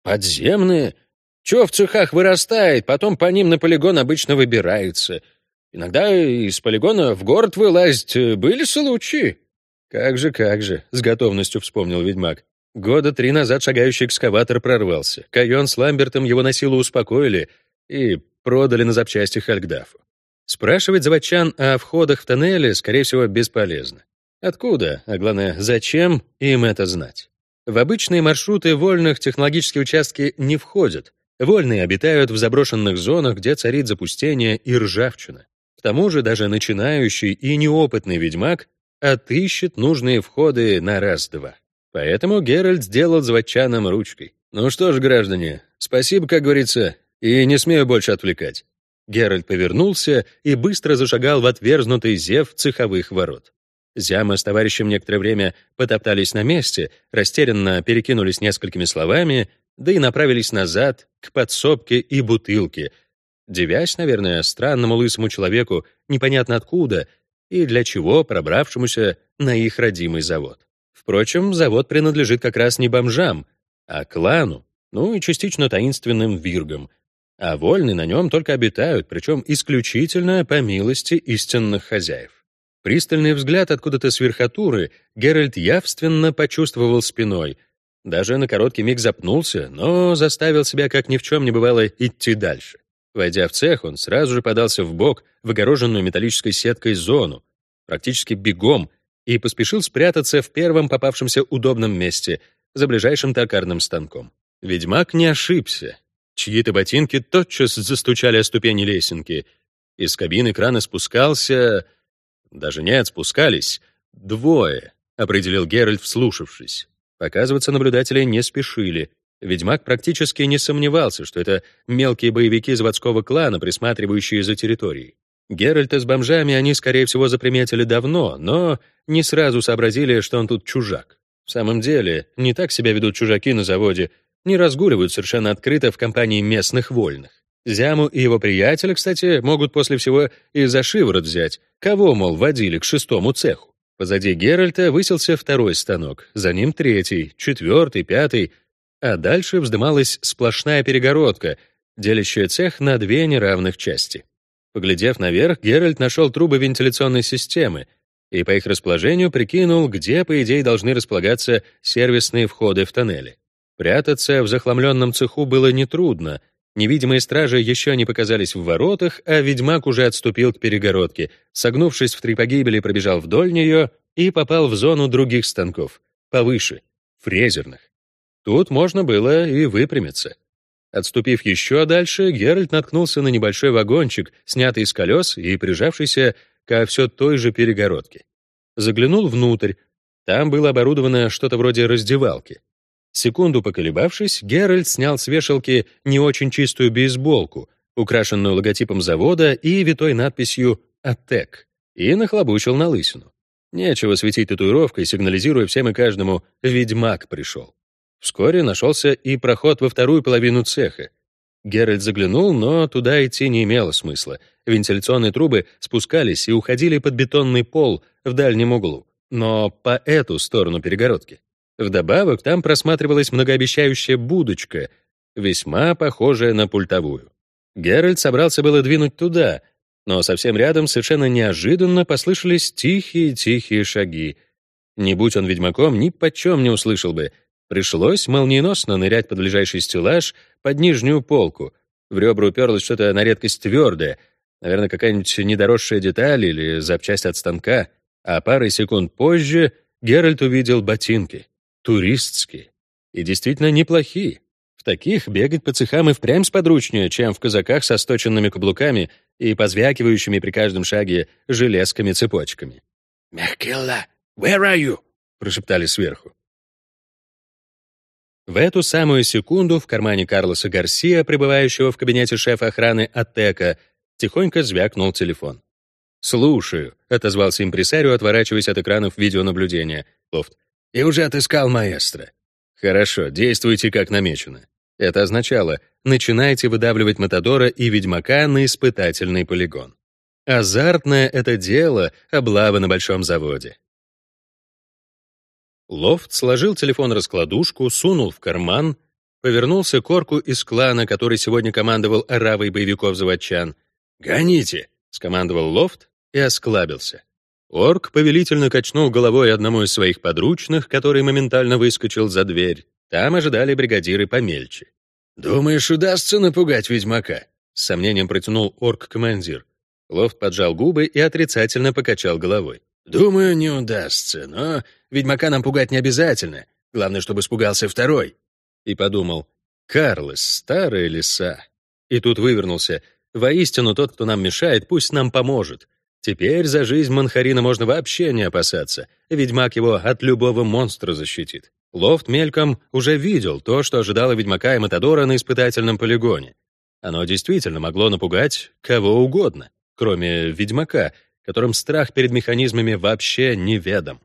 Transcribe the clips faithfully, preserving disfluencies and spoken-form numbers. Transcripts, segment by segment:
Подземные? Чё в цехах вырастает, потом по ним на полигон обычно выбирается. Иногда из полигона в город вылазить были случаи. Как же, как же, с готовностью вспомнил ведьмак. Года три назад шагающий экскаватор прорвался. Кайон с Ламбертом его на силу успокоили и продали на запчасти Хальгдафу. Спрашивать заводчан о входах в тоннели, скорее всего, бесполезно. Откуда, а главное, зачем им это знать? В обычные маршруты вольных технологические участки не входят. Вольные обитают в заброшенных зонах, где царит запустение и ржавчина. К тому же даже начинающий и неопытный ведьмак отыщет нужные входы на раз-два. Поэтому Геральт сделал заводчанам ручкой. «Ну что ж, граждане, спасибо, как говорится, и не смею больше отвлекать». Геральт повернулся и быстро зашагал в отверзнутый зев цеховых ворот. Зяма с товарищем некоторое время потоптались на месте, растерянно перекинулись несколькими словами, да и направились назад, к подсобке и бутылке, дивясь, наверное, странному лысому человеку, непонятно откуда и для чего пробравшемуся на их родимый завод. Впрочем, завод принадлежит как раз не бомжам, а клану, ну и частично таинственным виргам, а вольные на нем только обитают, причем исключительно по милости истинных хозяев. Пристальный взгляд откуда-то с верхотуры Геральт явственно почувствовал спиной, даже на короткий миг запнулся, но заставил себя, как ни в чем не бывало, идти дальше. Войдя в цех, он сразу же подался вбок в огороженную металлической сеткой зону, практически бегом, и поспешил спрятаться в первом попавшемся удобном месте, за ближайшим токарным станком. Ведьмак не ошибся. Чьи-то ботинки тотчас застучали о ступени лесенки. Из кабины крана спускался... Даже нет, спускались. Двое, определил Геральт, вслушавшись. Показываться наблюдатели не спешили. Ведьмак практически не сомневался, что это мелкие боевики заводского клана, присматривающие за территорией. Геральта с бомжами они, скорее всего, заприметили давно, но не сразу сообразили, что он тут чужак. В самом деле, не так себя ведут чужаки на заводе, не разгуливают совершенно открыто в компании местных вольных. Зяму и его приятеля, кстати, могут после всего и за шиворот взять, кого, мол, водили к шестому цеху. Позади Геральта высился второй станок, за ним третий, четвертый, пятый, а дальше вздымалась сплошная перегородка, делящая цех на две неравных части. Поглядев наверх, Геральт нашел трубы вентиляционной системы и по их расположению прикинул, где, по идее, должны располагаться сервисные входы в тоннели. Прятаться в захламленном цеху было нетрудно. Невидимые стражи еще не показались в воротах, а ведьмак уже отступил к перегородке, согнувшись в три погибели, пробежал вдоль нее и попал в зону других станков, повыше, фрезерных. Тут можно было и выпрямиться. Отступив еще дальше, Геральт наткнулся на небольшой вагончик, снятый из колес и прижавшийся ко все той же перегородке. Заглянул внутрь. Там было оборудовано что-то вроде раздевалки. Секунду поколебавшись, Геральт снял с вешалки не очень чистую бейсболку, украшенную логотипом завода и витой надписью «АТЭК», и нахлобучил на лысину. Нечего светить татуировкой, сигнализируя всем и каждому «Ведьмак пришел». Вскоре нашелся и проход во вторую половину цеха. Геральт заглянул, но туда идти не имело смысла. Вентиляционные трубы спускались и уходили под бетонный пол в дальнем углу, но по эту сторону перегородки. Вдобавок там просматривалась многообещающая будочка, весьма похожая на пультовую. Геральт собрался было двинуть туда, но совсем рядом совершенно неожиданно послышались тихие-тихие шаги. Не будь он ведьмаком, ни почем не услышал бы. Пришлось молниеносно нырять под ближайший стеллаж, под нижнюю полку. В ребра уперлось что-то на редкость твердое, наверное, какая-нибудь недоросшая деталь или запчасть от станка, а парой секунд позже Геральт увидел ботинки. Туристские. И действительно неплохие. В таких бегать по цехам и впрямь сподручнее, чем в казаках со сточенными каблуками и позвякивающими при каждом шаге железками-цепочками. «Мехкилла, where are you?» — прошептали сверху. В эту самую секунду в кармане Карлоса Гарсия, пребывающего в кабинете шефа охраны АТЭКа, тихонько звякнул телефон. «Слушаю», — отозвался импресарио, отворачиваясь от экранов видеонаблюдения. Лофт. «И уже отыскал маэстро». «Хорошо, действуйте как намечено». Это означало, начинайте выдавливать Матадора и Ведьмака на испытательный полигон. Азартное это дело, облава на большом заводе. Лофт сложил телефон-раскладушку, сунул в карман, повернулся к орку из клана, который сегодня командовал оравой боевиков-заводчан. «Гоните!» — скомандовал Лофт и осклабился. Орк повелительно качнул головой одному из своих подручных, который моментально выскочил за дверь. Там ожидали бригадиры помельче. «Думаешь, удастся напугать ведьмака?» — с сомнением протянул орк-командир. Лофт поджал губы и отрицательно покачал головой. «Думаю, не удастся, но ведьмака нам пугать не обязательно. Главное, чтобы испугался второй». И подумал: «Карлос, старая лиса». И тут вывернулся: «Воистину, тот, кто нам мешает, пусть нам поможет. Теперь за жизнь Манхарина можно вообще не опасаться. Ведьмак его от любого монстра защитит». Лофт мельком уже видел то, что ожидало ведьмака и Матадора на испытательном полигоне. Оно действительно могло напугать кого угодно, кроме ведьмака, которым страх перед механизмами вообще неведом.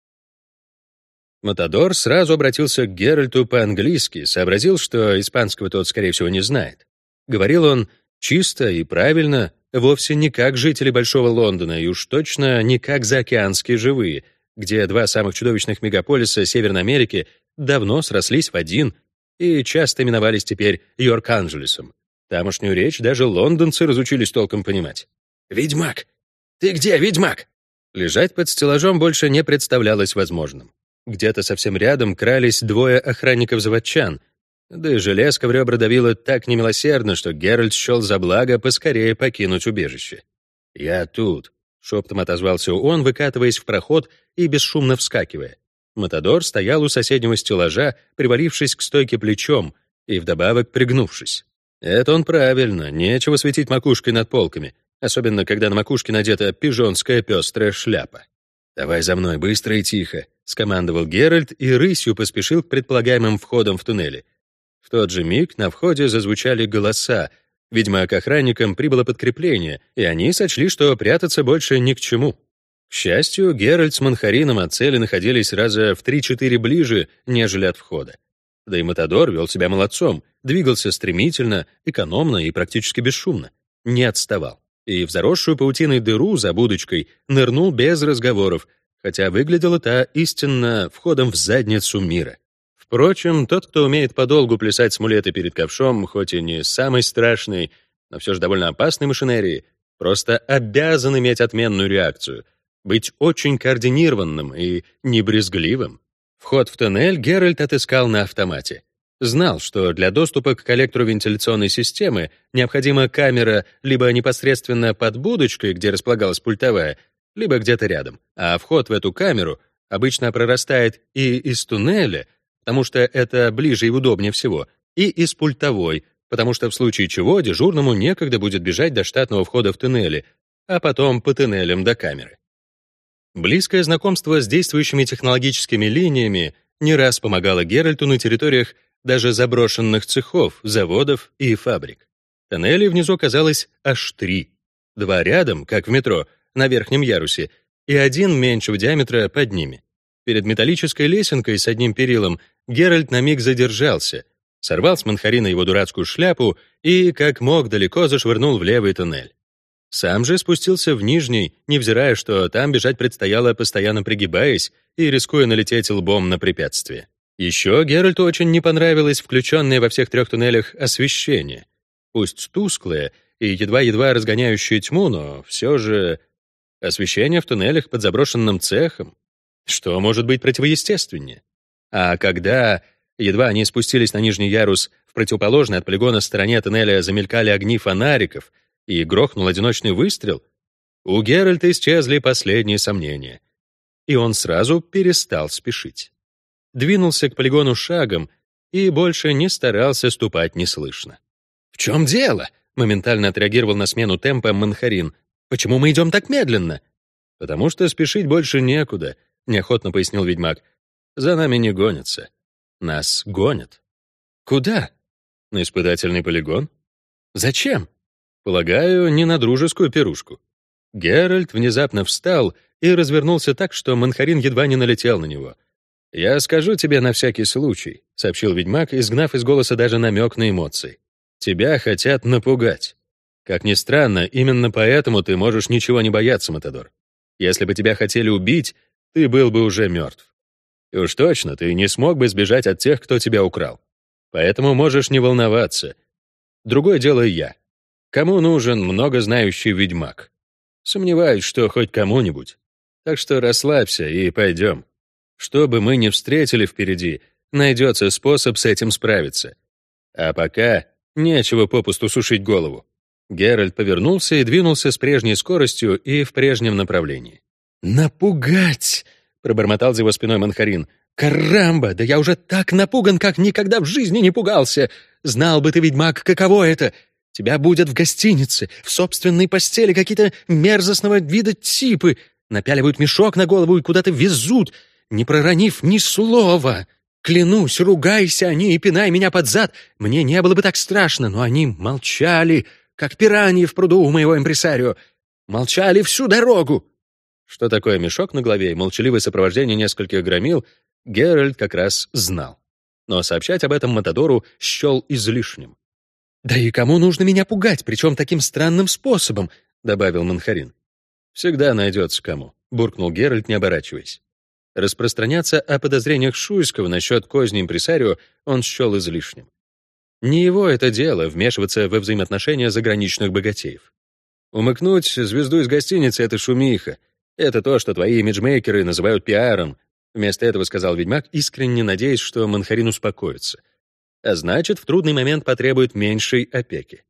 Матадор сразу обратился к Геральту по-английски, сообразил, что испанского тот, скорее всего, не знает. Говорил он чисто и правильно, вовсе не как жители Большого Лондона, и уж точно не как заокеанские живые, где два самых чудовищных мегаполиса Северной Америки давно срослись в один и часто именовались теперь Йорк-Анджелесом. Тамошнюю речь даже лондонцы разучились толком понимать. «Ведьмак! Ты где, ведьмак?» Лежать под стеллажом больше не представлялось возможным. Где-то совсем рядом крались двое охранников-заводчан, да и железка в ребра давила так немилосердно, что Геральт счел за благо поскорее покинуть убежище. «Я тут», — шептом отозвался он, выкатываясь в проход и бесшумно вскакивая. Матадор стоял у соседнего стеллажа, привалившись к стойке плечом и вдобавок пригнувшись. Это он правильно, нечего светить макушкой над полками, особенно когда на макушке надета пижонская пестрая шляпа. «Давай за мной, быстро и тихо», — скомандовал Геральт и рысью поспешил к предполагаемым входам в туннели. В тот же миг на входе зазвучали голоса. Видимо, к охранникам прибыло подкрепление, и они сочли, что прятаться больше ни к чему. К счастью, Геральт с Манхарином от цели находились раза в три-четыре ближе, нежели от входа. Да и Матадор вел себя молодцом, двигался стремительно, экономно и практически бесшумно. Не отставал. И в заросшую паутиной дыру за будочкой нырнул без разговоров, хотя выглядела та истинно входом в задницу мира. Впрочем, тот, кто умеет подолгу плясать смулеты перед ковшом, хоть и не самой страшной, но все же довольно опасной машинерии, просто обязан иметь отменную реакцию, быть очень координированным и небрезгливым. Вход в тоннель Геральт отыскал на автомате. Знал, что для доступа к коллектору вентиляционной системы необходима камера либо непосредственно под будочкой, где располагалась пультовая, либо где-то рядом, а вход в эту камеру обычно прорастает и из туннеля, потому что это ближе и удобнее всего, и из пультовой, потому что в случае чего дежурному некогда будет бежать до штатного входа в туннели, а потом по туннелям до камеры. Близкое знакомство с действующими технологическими линиями не раз помогало Геральту на территориях даже заброшенных цехов, заводов и фабрик. Тоннелей внизу оказалось аж три. Два рядом, как в метро, на верхнем ярусе, и один меньшего диаметра под ними. Перед металлической лесенкой с одним перилом Геральт на миг задержался, сорвал с Манхарина его дурацкую шляпу и, как мог, далеко зашвырнул в левый туннель. Сам же спустился в нижний, невзирая, что там бежать предстояло, постоянно пригибаясь и рискуя налететь лбом на препятствие. Еще Геральту очень не понравилось включенное во всех трех туннелях освещение. Пусть тусклое и едва-едва разгоняющее тьму, но все же освещение в туннелях под заброшенным цехом. Что может быть противоестественнее? А когда, едва они спустились на нижний ярус, в противоположной от полигона стороне туннеля замелькали огни фонариков и грохнул одиночный выстрел, у Геральта исчезли последние сомнения, и он сразу перестал спешить. Двинулся к полигону шагом и больше не старался ступать неслышно. «В чем дело?» — моментально отреагировал на смену темпа Манхарин. «Почему мы идем так медленно?» «Потому что спешить больше некуда», — неохотно пояснил ведьмак. «За нами не гонятся. Нас гонят». «Куда?» «На испытательный полигон». «Зачем?» «Полагаю, не на дружескую пирушку». Геральт внезапно встал и развернулся так, что Манхарин едва не налетел на него. «Я скажу тебе на всякий случай», — сообщил ведьмак, изгнав из голоса даже намек на эмоции. «Тебя хотят напугать. Как ни странно, именно поэтому ты можешь ничего не бояться, Матадор. Если бы тебя хотели убить, ты был бы уже мертв. И уж точно ты не смог бы сбежать от тех, кто тебя украл. Поэтому можешь не волноваться. Другое дело я. Кому нужен многознающий ведьмак? Сомневаюсь, что хоть кому-нибудь. Так что расслабься и пойдем. Что бы мы ни встретили впереди, найдется способ с этим справиться. А пока нечего попусту сушить голову». Геральт повернулся и двинулся с прежней скоростью и в прежнем направлении. «Напугать!» — пробормотал за его спиной Манхарин. «Карамба! Да я уже так напуган, как никогда в жизни не пугался! Знал бы ты, ведьмак, каково это! Тебя будут в гостинице, в собственной постели какие-то мерзостного вида типы, напяливают мешок на голову и куда-то везут, не проронив ни слова. Клянусь, ругайся они и пинай меня под зад, мне не было бы так страшно, но они молчали, как пираньи в пруду у моего импресарио. Молчали всю дорогу». Что такое мешок на голове и молчаливое сопровождение нескольких громил, Геральт как раз знал. Но сообщать об этом Матадору счел излишним. «Да и кому нужно меня пугать, причем таким странным способом?» — добавил Манхарин. «Всегда найдется кому», — буркнул Геральт, не оборачиваясь. Распространяться о подозрениях Шуйского насчет козни импресарио он счел излишним. Не его это дело — вмешиваться во взаимоотношения заграничных богатеев. Умыкнуть звезду из гостиницы — это шумиха. Это то, что твои имиджмейкеры называют пиаром. Вместо этого сказал ведьмак, искренне надеясь, что Манхарин успокоится. А значит, в трудный момент потребует меньшей опеки.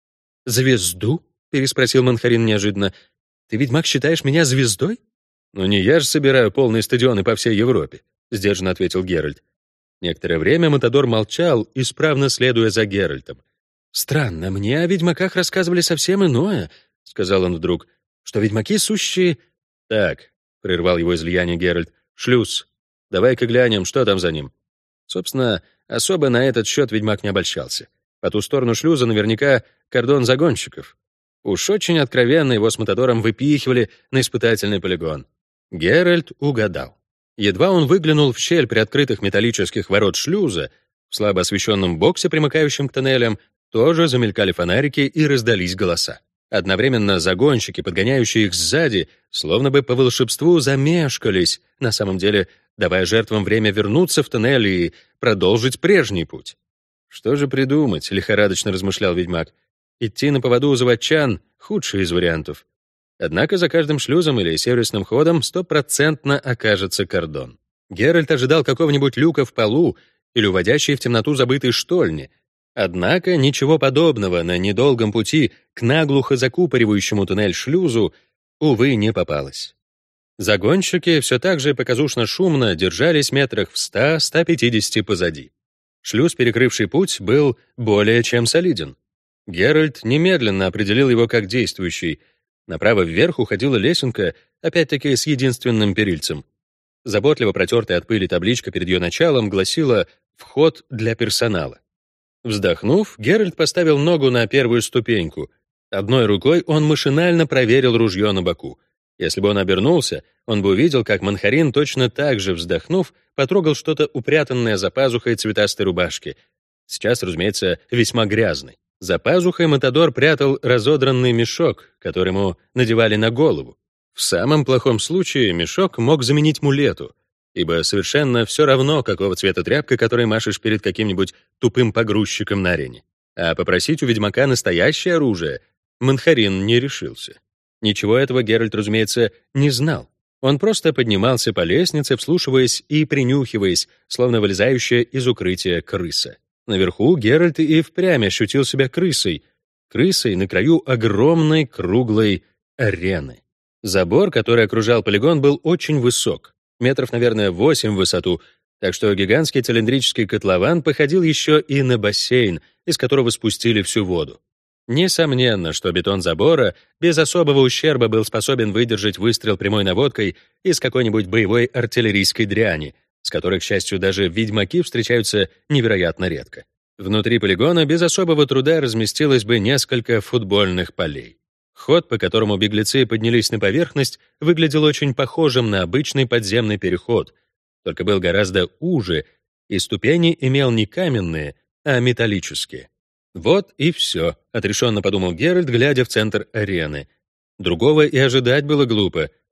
«Звезду?» — переспросил Манхарин неожиданно. «Ты, ведьмак, считаешь меня звездой?» «Ну не я же собираю полные стадионы по всей Европе», — сдержанно ответил Геральт. Некоторое время Матадор молчал, исправно следуя за Геральтом. «Странно, мне о ведьмаках рассказывали совсем иное», — сказал он вдруг, «что ведьмаки сущие...» «Так», — прервал его излияние Геральт, — «шлюз. Давай-ка глянем, что там за ним». Собственно, особо на этот счет ведьмак не обольщался. По ту сторону шлюза наверняка кордон загонщиков. Уж очень откровенно его с Матадором выпихивали на испытательный полигон. Геральт угадал. Едва он выглянул в щель приоткрытых металлических ворот шлюза, в слабо освещенном боксе, примыкающем к тоннелям, тоже замелькали фонарики и раздались голоса. Одновременно загонщики, подгоняющие их сзади, словно бы по волшебству замешкались, на самом деле давая жертвам время вернуться в тоннель и продолжить прежний путь. «Что же придумать?» — лихорадочно размышлял ведьмак. «Идти на поводу у заводчан — худший из вариантов. Однако за каждым шлюзом или сервисным ходом стопроцентно окажется кордон. Геральт ожидал какого-нибудь люка в полу или уводящей в темноту забытой штольни. Однако ничего подобного на недолгом пути к наглухо закупоривающему туннель шлюзу, увы, не попалось. Загонщики все так же показушно-шумно держались метрах в ста-ста пятидесяти позади. Шлюз, перекрывший путь, был более чем солиден. Геральт немедленно определил его как действующий. Направо вверх уходила лесенка, опять-таки с единственным перильцем. Заботливо протертая от пыли табличка перед ее началом гласила «Вход для персонала». Вздохнув, Геральт поставил ногу на первую ступеньку. Одной рукой он машинально проверил ружье на боку. Если бы он обернулся, он бы увидел, как Манхарин, точно так же вздохнув, потрогал что-то упрятанное за пазухой цветастой рубашки. Сейчас, разумеется, весьма грязный. За пазухой Матадор прятал разодранный мешок, который ему надевали на голову. В самом плохом случае мешок мог заменить мулету, ибо совершенно все равно, какого цвета тряпка, которой машешь перед каким-нибудь тупым погрузчиком на арене. А попросить у ведьмака настоящее оружие Манхарин не решился. Ничего этого Геральт, разумеется, не знал. Он просто поднимался по лестнице, вслушиваясь и принюхиваясь, словно вылезающая из укрытия крыса. Наверху Геральт и впрямь ощутил себя крысой. Крысой на краю огромной круглой арены. Забор, который окружал полигон, был очень высок, метров, наверное, восемь в высоту, так что гигантский цилиндрический котлован походил еще и на бассейн, из которого спустили всю воду. Несомненно, что бетон забора без особого ущерба был способен выдержать выстрел прямой наводкой из какой-нибудь боевой артиллерийской дряни, с которой, к счастью, даже ведьмаки встречаются невероятно редко. Внутри полигона без особого труда разместилось бы несколько футбольных полей. Ход, по которому беглецы поднялись на поверхность, выглядел очень похожим на обычный подземный переход, только был гораздо уже, и ступени имел не каменные, а металлические. «Вот и все», — отрешенно подумал Геральт, глядя в центр арены. Другого и ожидать было глупо.